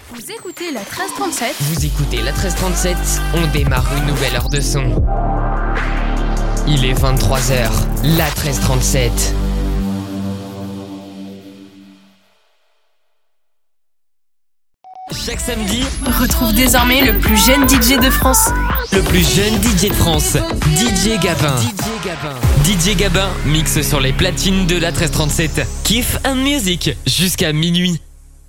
Vous écoutez la 1337. Vous écoutez la 1337, on démarre une nouvelle heure de son. Il est 23h, la 1337. Chaque samedi, Retrouve désormais le plus jeune DJ de France. le plus jeune DJ de France, DJ Gabin. DJ Gabin mixe sur les platines de la 1337. Kiff and Music jusqu'à minuit.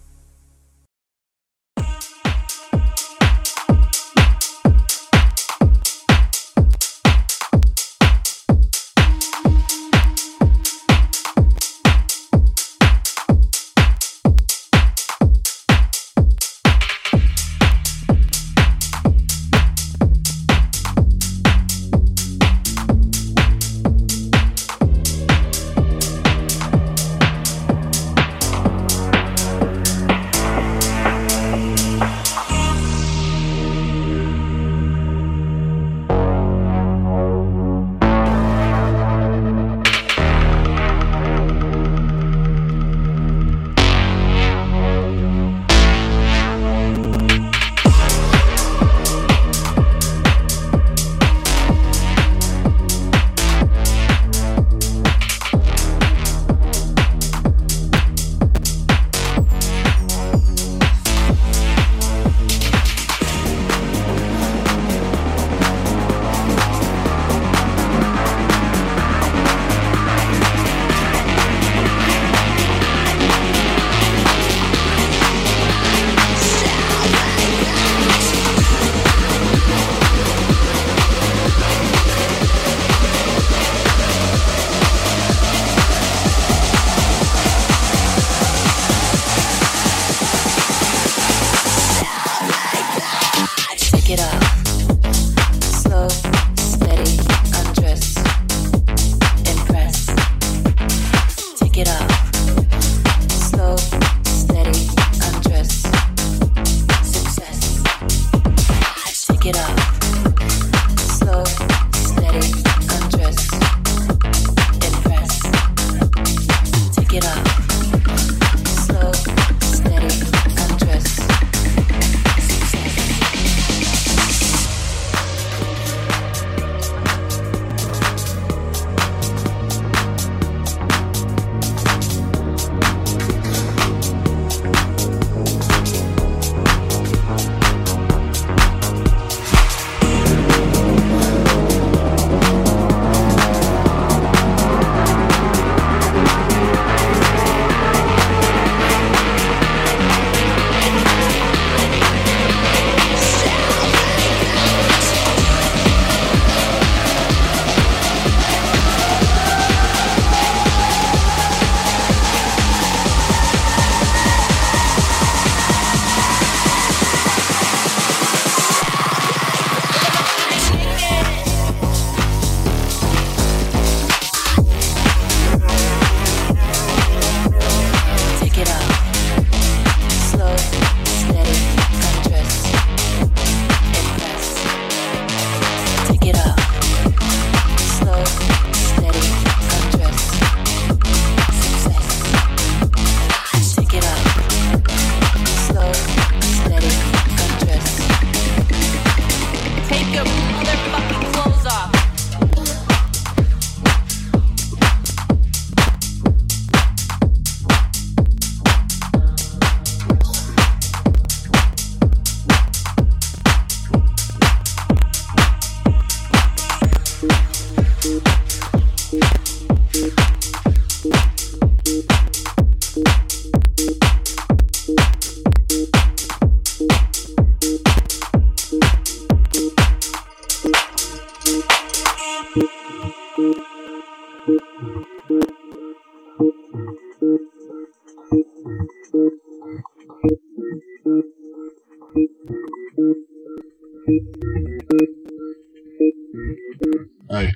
Hey.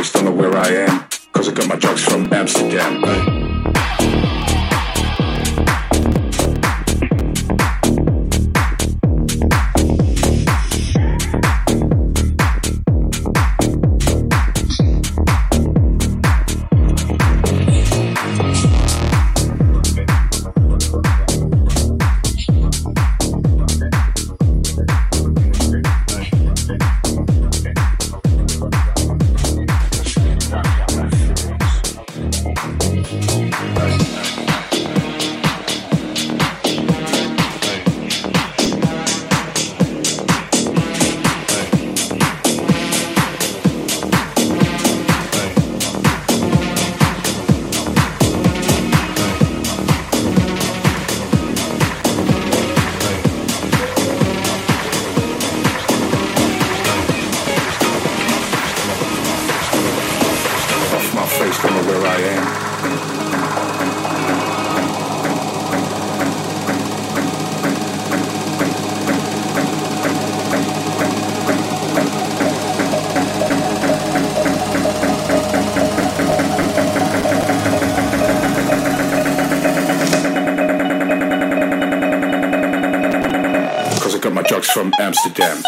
face, don't know where I am, cause I got my drugs from Amsterdam. From Amsterdam.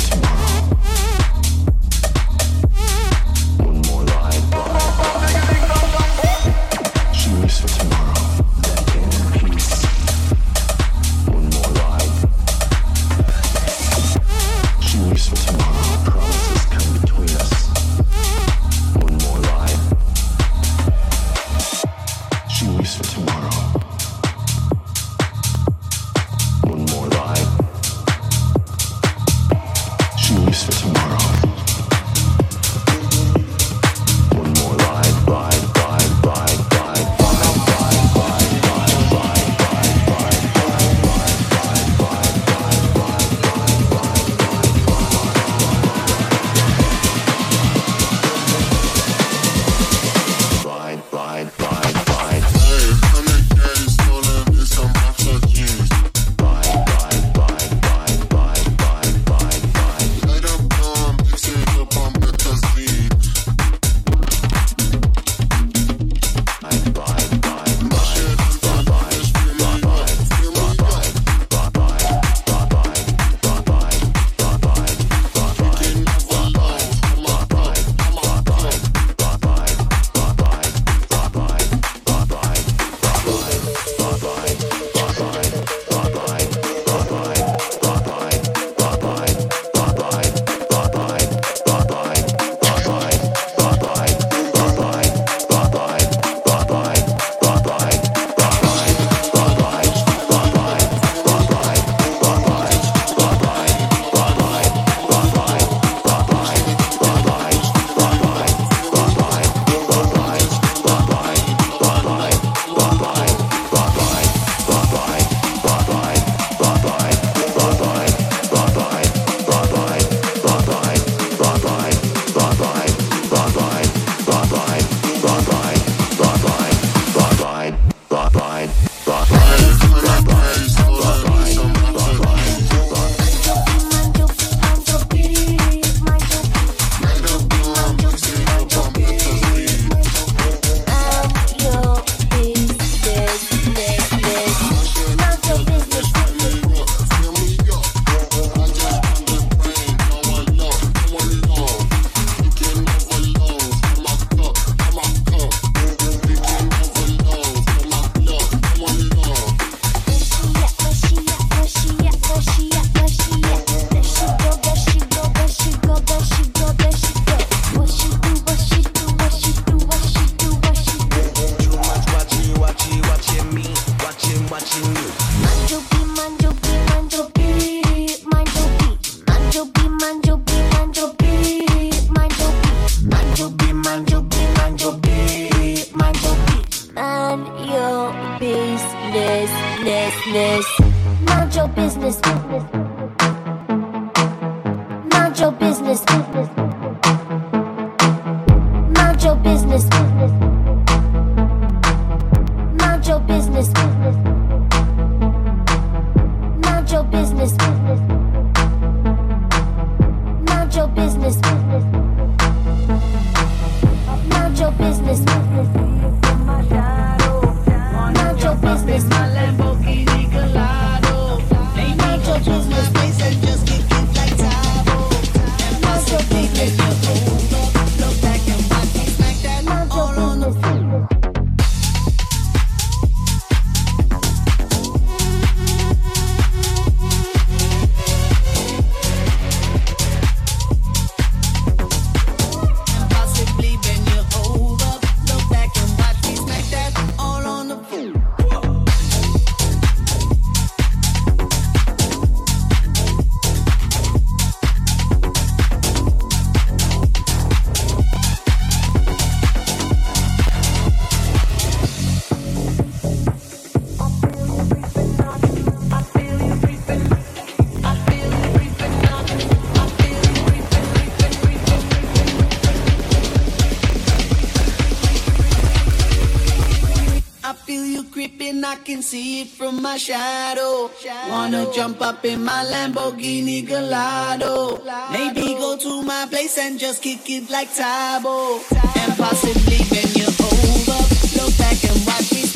I can see it from my shadow. Wanna jump up in my Lamborghini Gallardo. Maybe go to my place and just kick it like Tabo. And possibly bend you over, look back and watch me.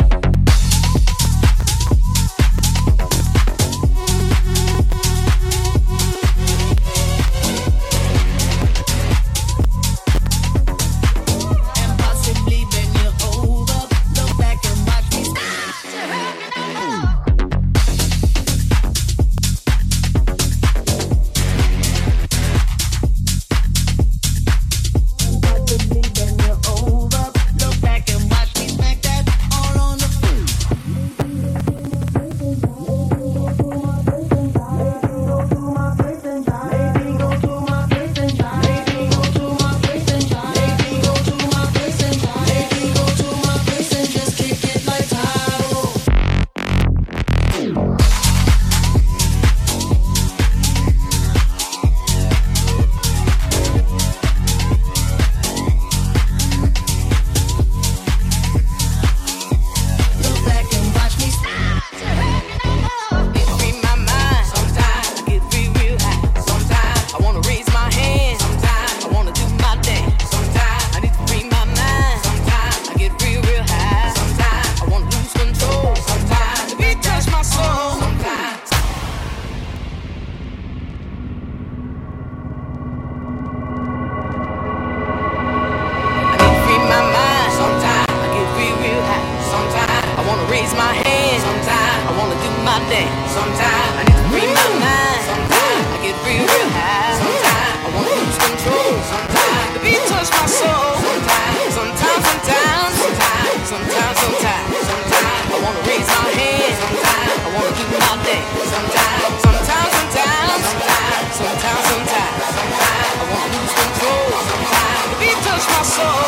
Sometimes I need to free my mind. Sometimes I get real, real high. Sometimes I wanna lose control. Sometimes the beat touch my soul. Sometimes I wanna raise my hand. Sometimes I wanna do my thing. Sometimes I wanna lose control. Sometimes the beat touch my soul.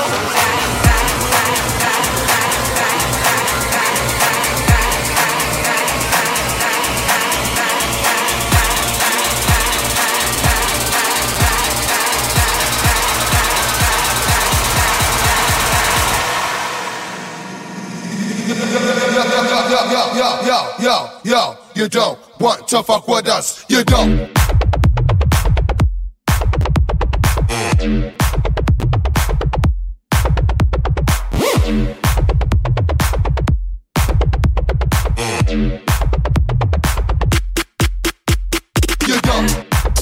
Yo, you don't want to fuck with us, you don't. You don't.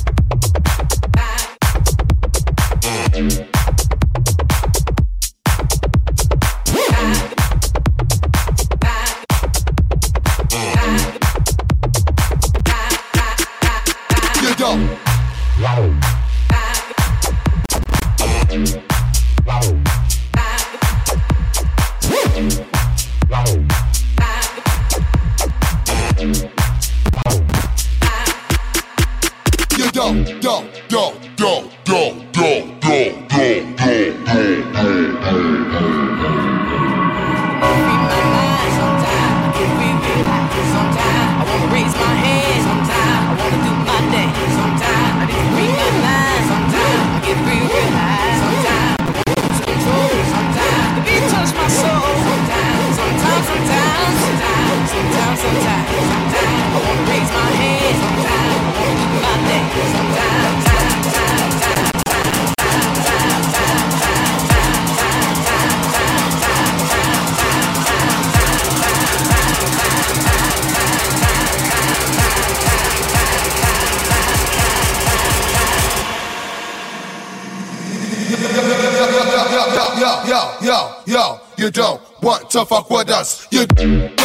Yo, you don't want to fuck with us. You don't.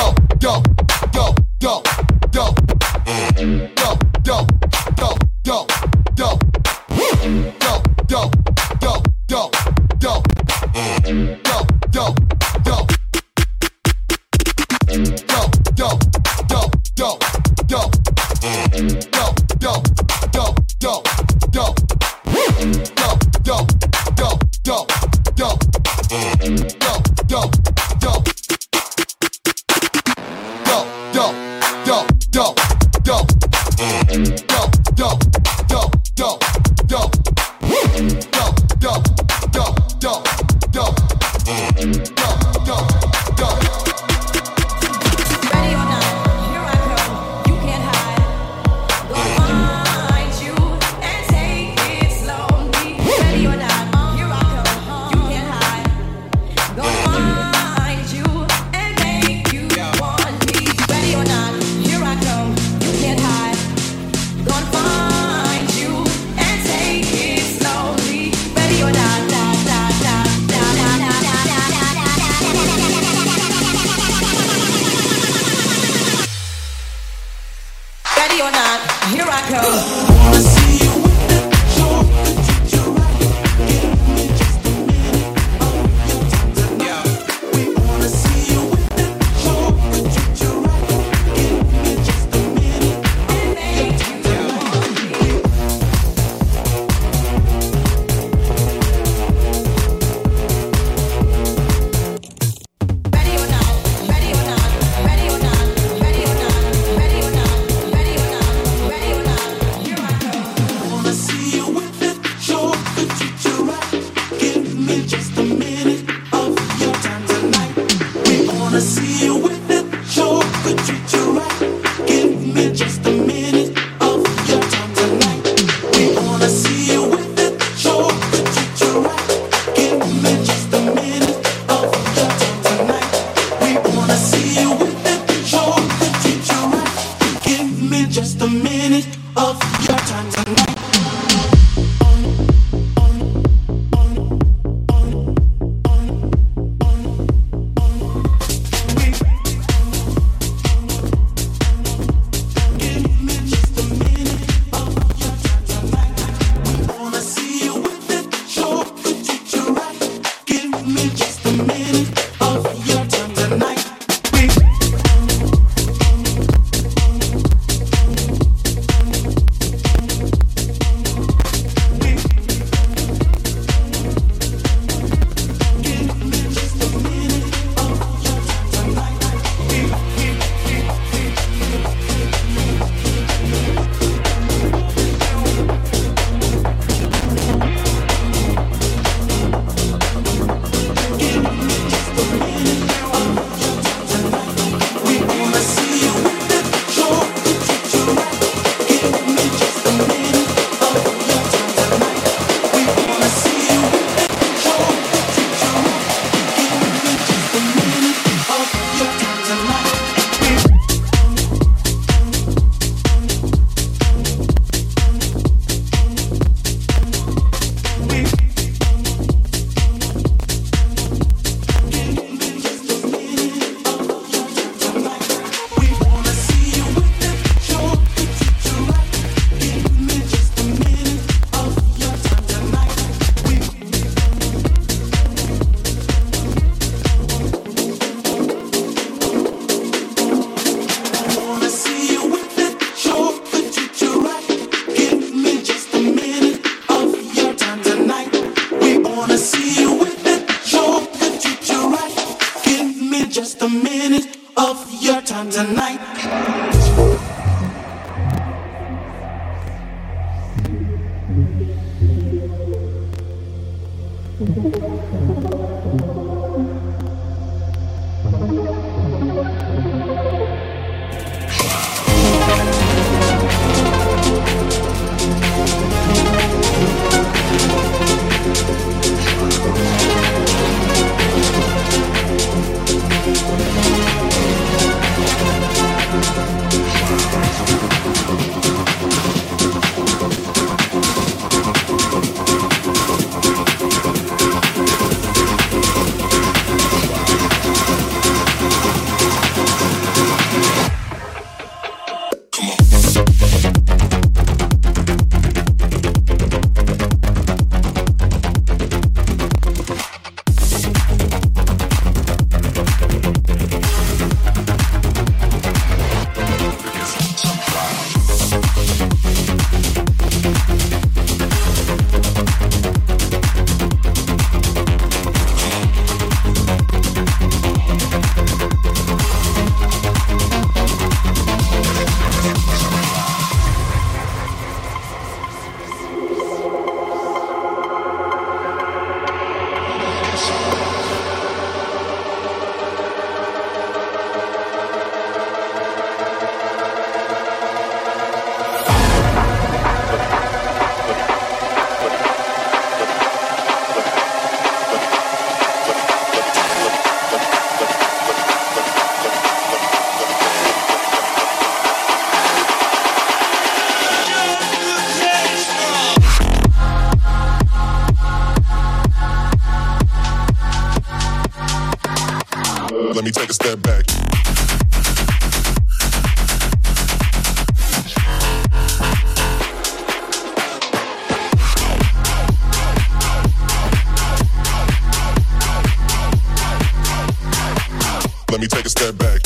Let me take a step back. Let me take a step back.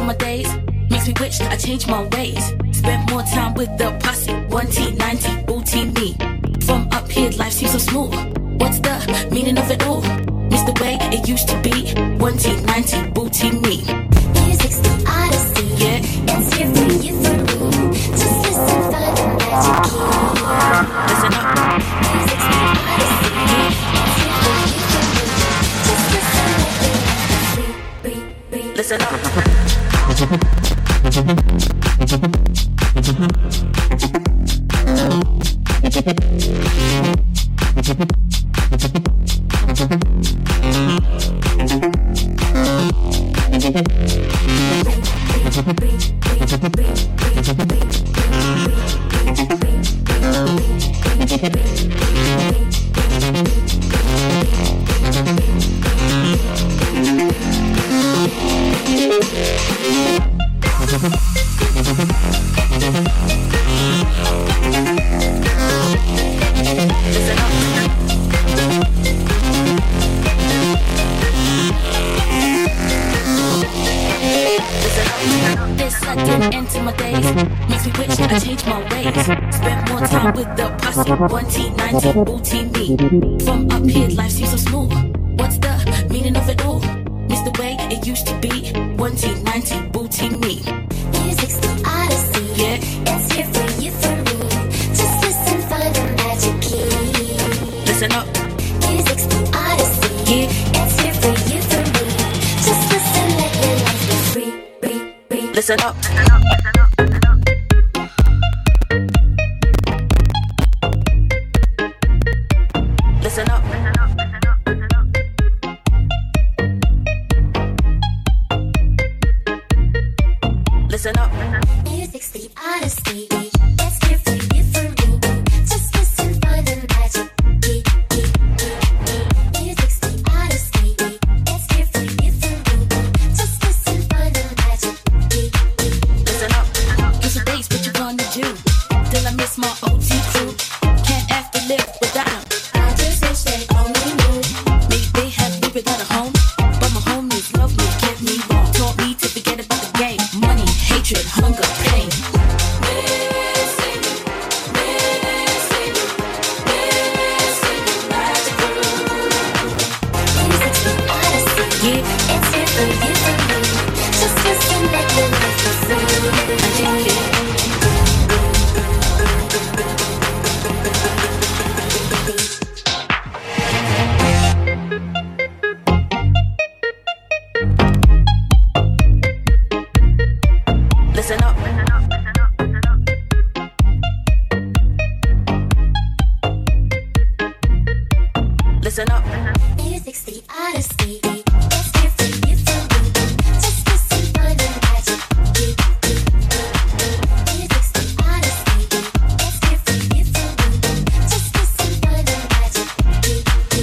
my days. Makes me wish I changed my ways. Spent more time with the posse. 1T90, booty me. From up here, life seems so smooth. What's the meaning of it all? Miss the way it used to be. 1T90, booty me. Music's the odyssey. Yeah. It's here for you for me. Just listen for the magic key. Listen up. Music's the odyssey. It's here for you for me. Just listen for the free. Listen up. Into my days, makes me wish I changed my ways. Spent more time with the posse. 1T90, booty me. From up here, life seems so smooth. What's the meaning of it all? Miss the way it used to be. 1T90, booty me. Music's the odyssey. Yeah. It's here for you for me. Just listen for the magic key. Listen up. Music's the odyssey. Yeah. It's here for you for me. Just listen, let your life be free. Listen up. Listen up. Listen up. Music's the odyssey. It's here for you for me. Just listen for the magic key. Music's the odyssey. It's here for you for me. Just listen for the magic key. Listen up. Use the days, what you gonna do? Till I miss my OG crew. Can't have to live without them. I just wish they only knew. Maybe they had me without a home, but my homies love me, kept me warm, taught me to forget about the game. Money, hatred, hunger, pain. Music's the odyssey. Yeah, It's here for you for me. Just listen, let your life be free. I dig it. Listen up. Listen up. Music's the odyssey. It's here for you for me. Just listen for the magic key. Music's the odyssey. It's here for you for me. Just listen for the magic key.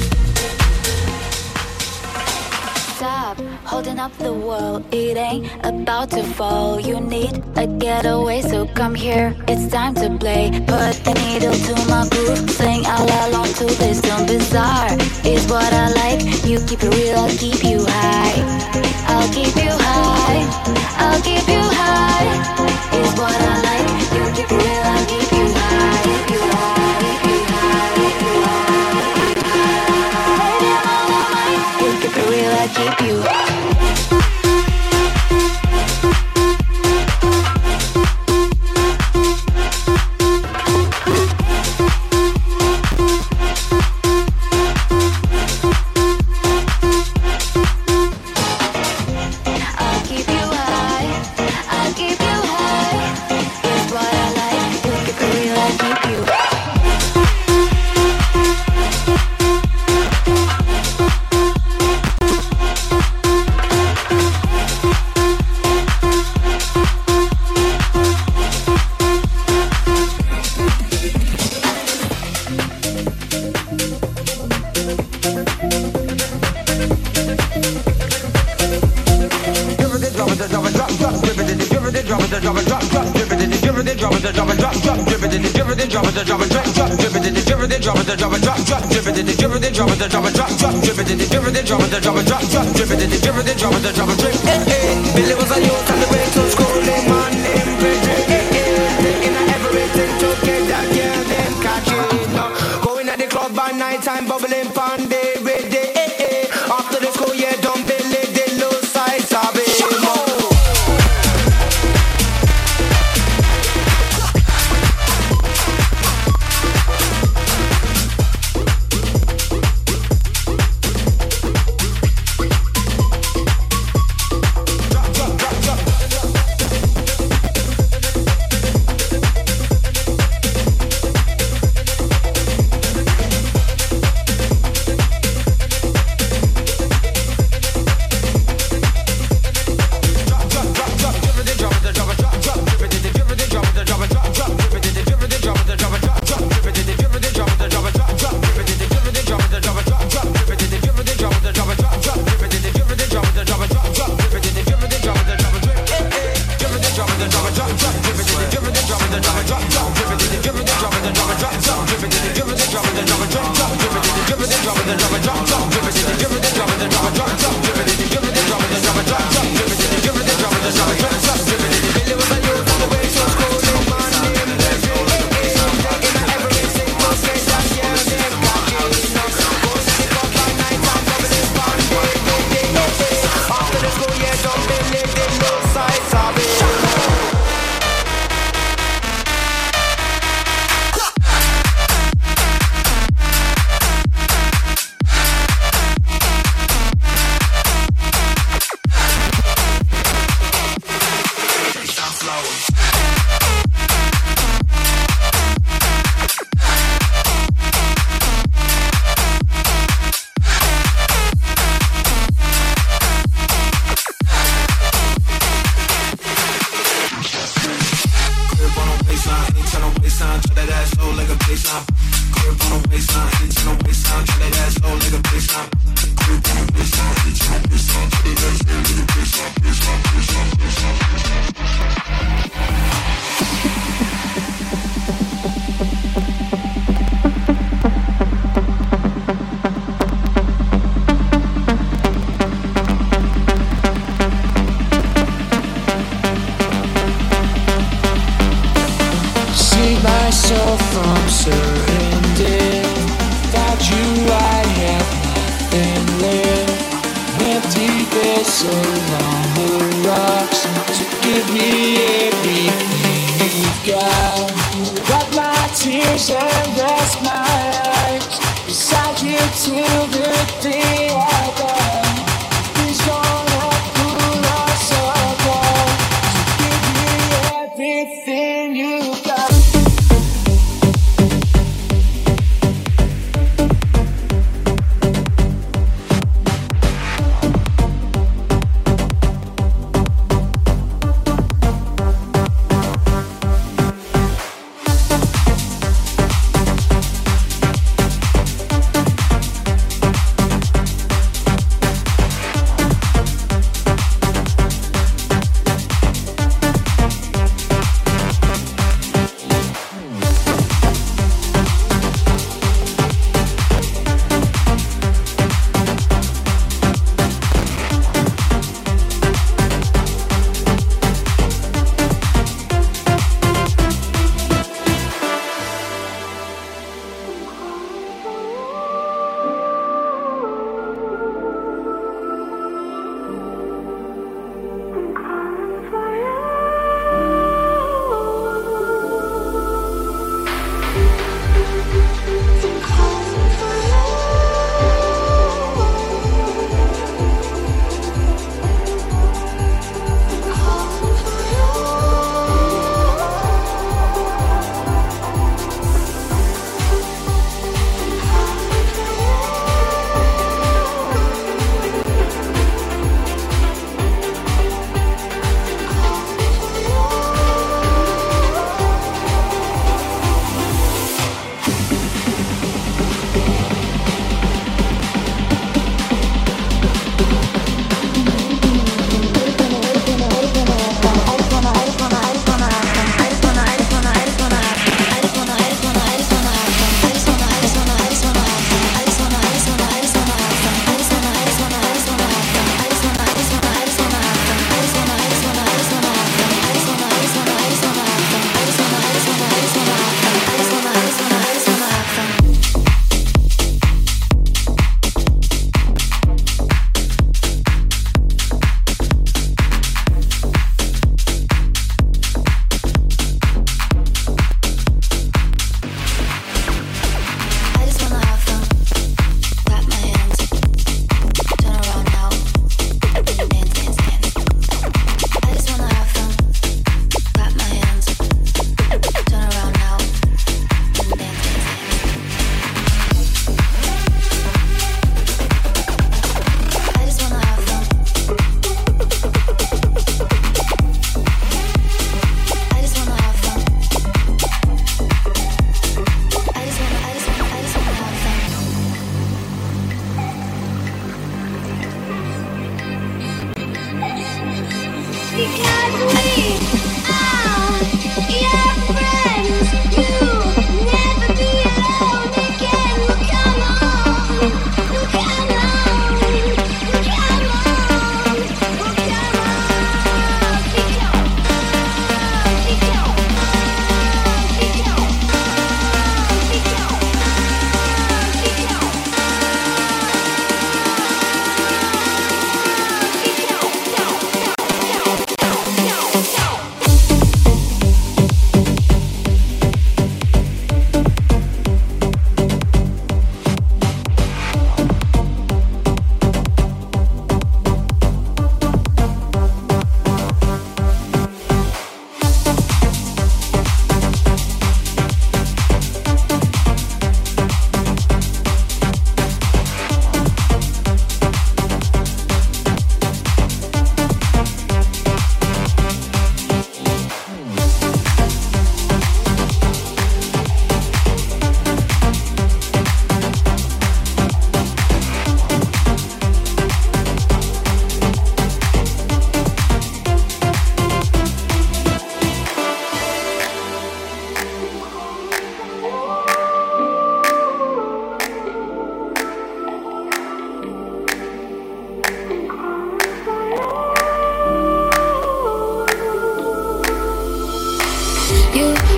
Stop holding up the wall. It ain't about to fall. You need a getaway, so come here. It's time to play. Put the needle to my groove. Sing all along to this song. Bizarre is what I like. You keep it real, I'll keep you high. I'll keep you high. I'll keep you high. Is what I like. You keep it real, I'll keep you high. Keep you high. Keep you high. Keep you high. Keep you high. Baby, I'm on my mind. You keep it real, I'll keep you. I'll keep you high. I'll keep you high. It's what I like. You keep it real, I'll keep you. Give it, drop it, drop it, drop, drop, give it, drop it, drop it, drop, drop, give it, Billy was a youth on the way to school, him and him taking everything to get that girl them catching. Going at the club by night time, bubbling pan day with day. After the school year done, Billy they lose sight of it.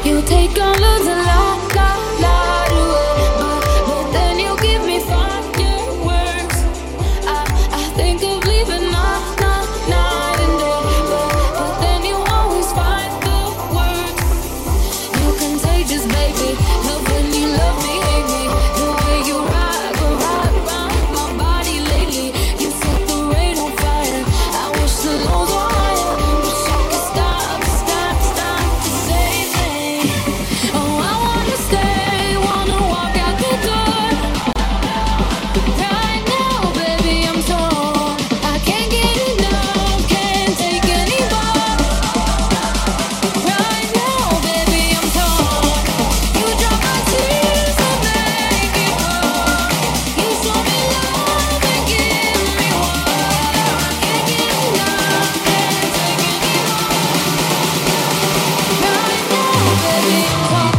You take all of the light away, but then you give me fireworks. I think of leaving night and day, but then you always find the words. You're contagious, baby. Love when you love me, hate me. The way you rock around my body lately. You set the rain on fire. I wish the lows were higher. Wish I could stop to save me. Oh, I wanna stay, wanna walk out the door. Right now, baby, I'm torn. I can't get enough, can't take any more. Right now, baby, I'm torn. You drop my tears and make it pour. You show me love and give me water. Can't get enough, can't take any more. Right now, baby, I'm torn.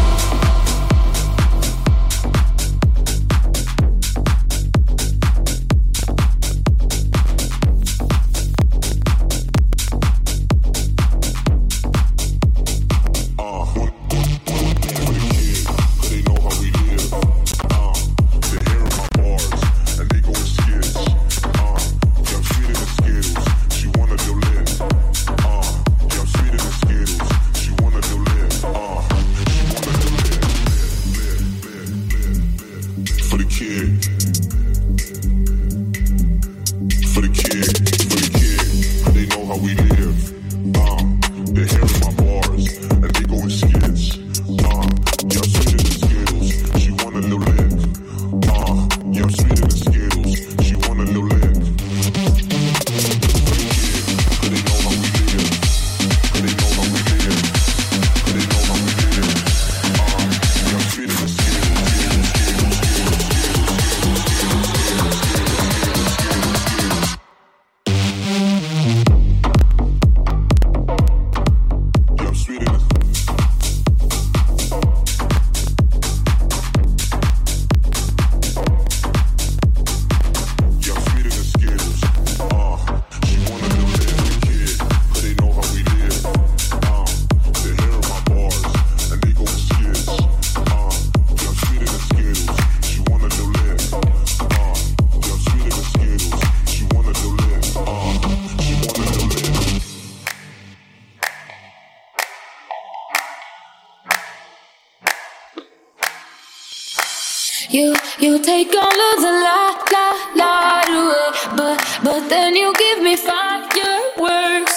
You take all of the light away, but then you give me fireworks.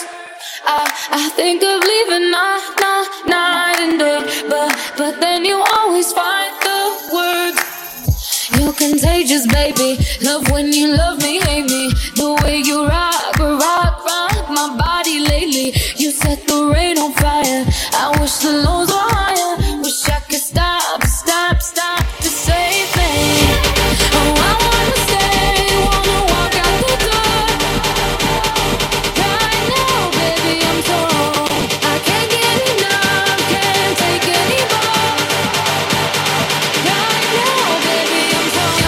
I think of leaving night and day, but then you always find the words. You're contagious, baby. Love when you love me, hate me. The way you rock my body lately. You set the rain on fire. I wish the lows were higher. Wish I could stop to save me. Oh, I wanna stay, wanna walk out the door. Right now, baby, I'm torn. I can't get enough, can't take any more. Right now, baby, I'm torn.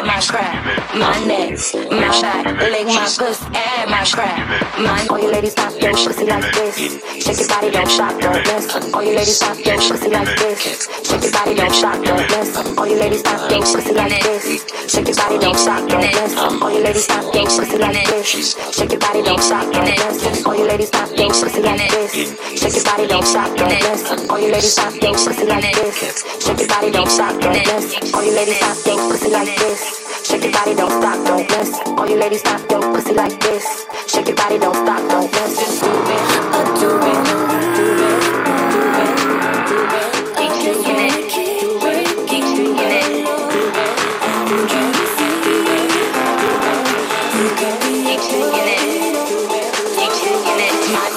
my scrap, my neck, my back, lick my pussy and my scrap. All you ladies pop your pussy like this. Shake your body, don't shock the list. All you ladies pop your pussy like this. Shake your body, don't shock the list. All you ladies pop your pussy like this. Shake your body, don't shock the list. All you ladies pop your pussy like this. Shake your body, don't shock the list. All you ladies pop your pussy like this. Shake your body, don't shock the list. All you ladies pop your pussy like this. Shake your body, don't shock the list. All you ladies pop your pussy like this. Shake your body, don't stop, don't miss. All you ladies pop your pussy like this. Shake your body, don't stop, don't miss. Just do it, do it, do it, do it, do it. Keep doing it, do it, keep doing it, do it. And can you see it? You can be keep doing it, keep doing it. My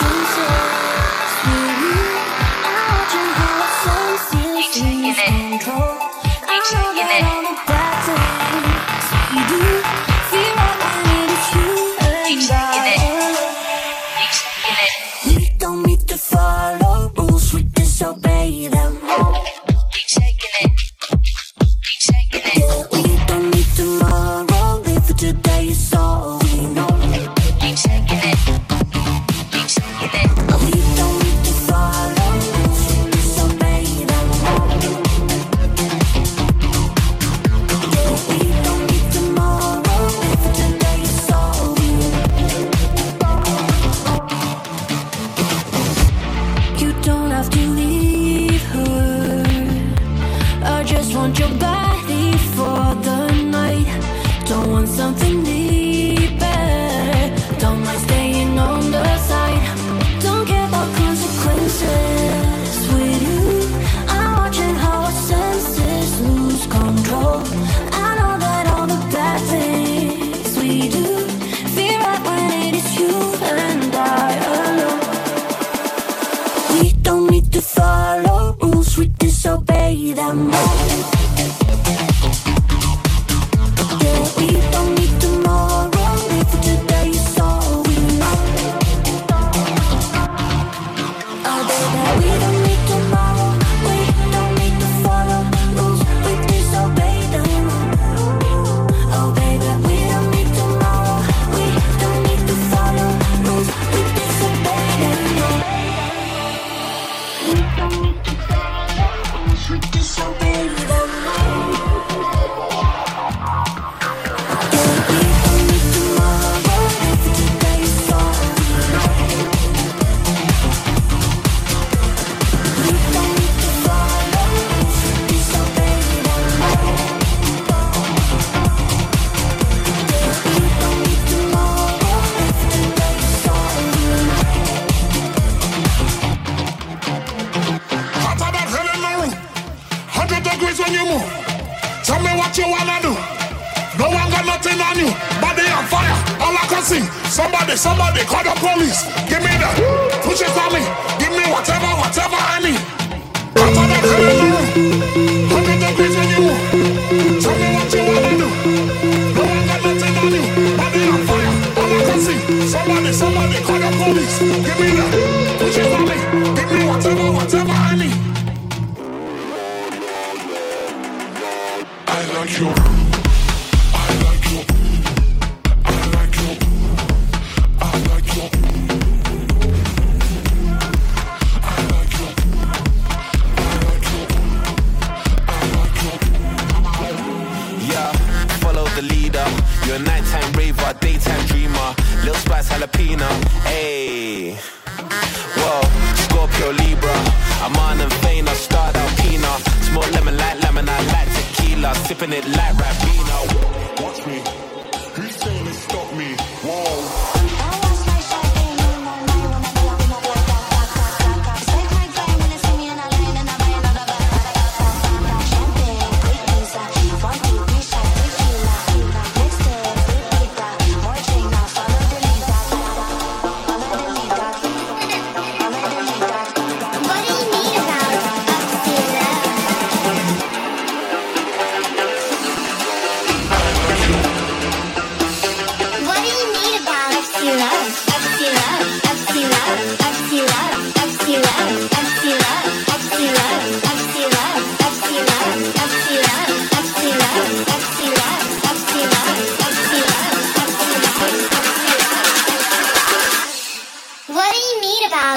Somebody call the police. Give me the push it for me. Give me whatever I need. After that, hell in the room. 100 degrees when you move. Tell me what you wanna do. No one got nothing on you. Body on fire. All I can see. Somebody call the police. Give me the push it for me. Give me whatever I need. I like you. You're a nighttime raver, daytime dreamer. Lil Spice jalapeno, ayy. Whoa, Scorpio Libra. I'm on and vain, I start out Pina. Smoke lemon like lemon, I like tequila. Sipping it like Rabino. Watch me, who's saying to stop me? Whoa.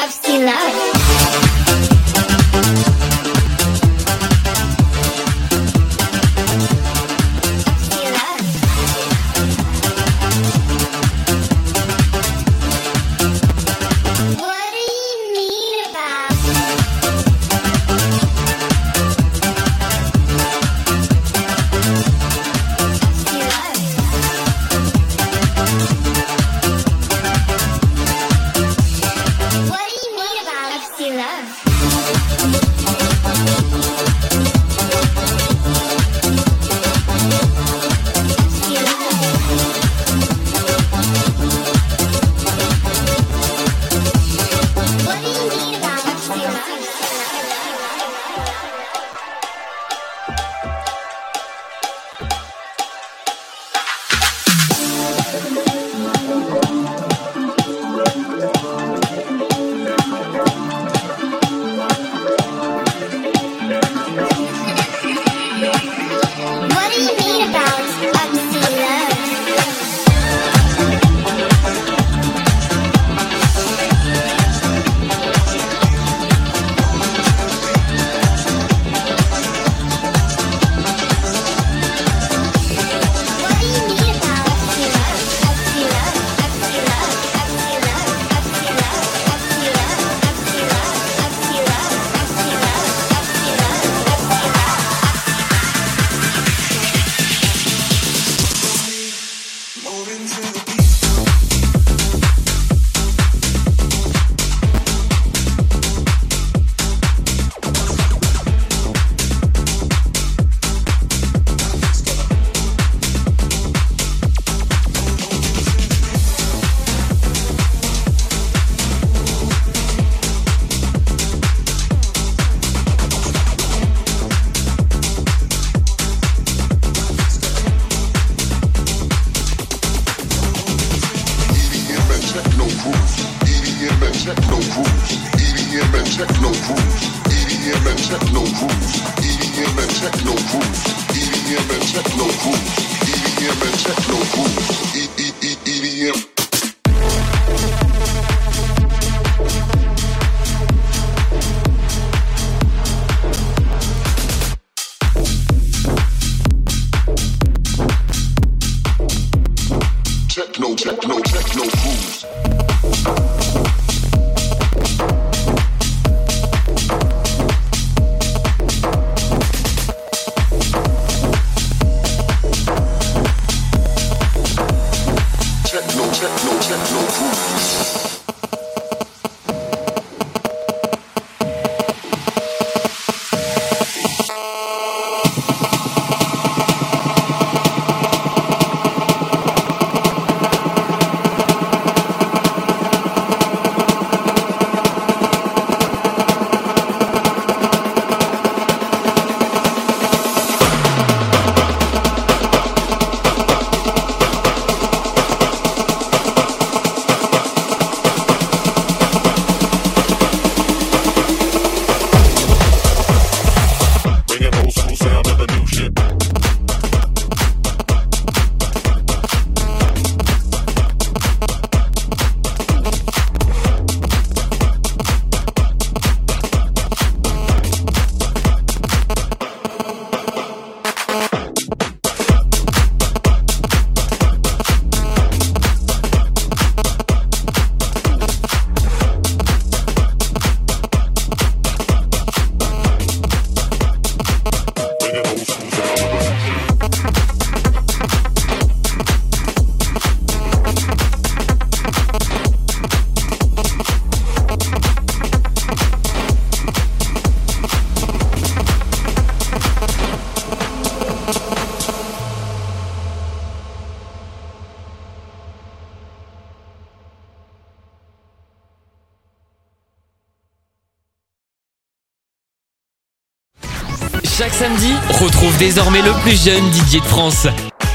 Chaque samedi, retrouve désormais le plus jeune DJ de France.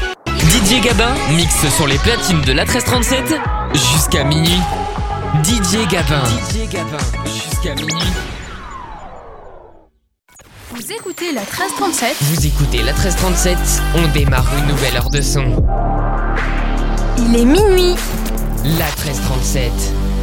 DJ Gabin mixe sur les platines de la 1337 jusqu'à minuit. DJ Gabin. DJ Gabin jusqu'à minuit. Vous écoutez la 1337. Vous écoutez la 1337, on démarre une nouvelle heure de son. Il est minuit. La 1337.